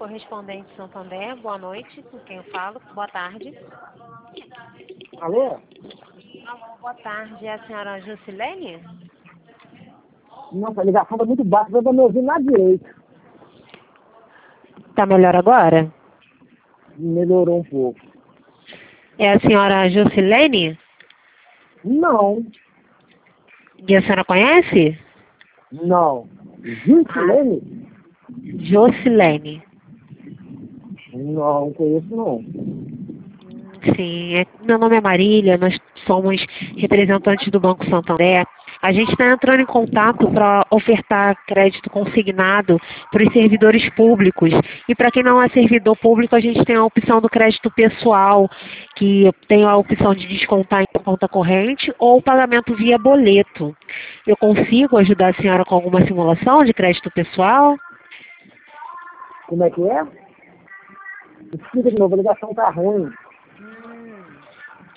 Correspondente Santander, boa noite, com quem eu falo? Boa tarde. Alô? Alô, boa tarde, é a senhora Jusilene? Nossa, a ligação tá muito baixa, eu tô me ouvindo na direita. Tá melhor agora? Melhorou um pouco. É a senhora Jusilene? Não, E a senhora conhece? não. Jusilene? Josilene. Não conheço não. Sim, meu nome é Marília, nós somos representantes do Banco Santander. A gente está entrando em contato para ofertar crédito consignado para os servidores públicos. E para quem não é servidor público, a gente tem a opção do crédito pessoal, que tem a opção de descontar em conta corrente ou pagamento via boleto. Eu consigo ajudar a senhora com alguma simulação de crédito pessoal? Como é que é? Explica de novo, a ligação tá ruim.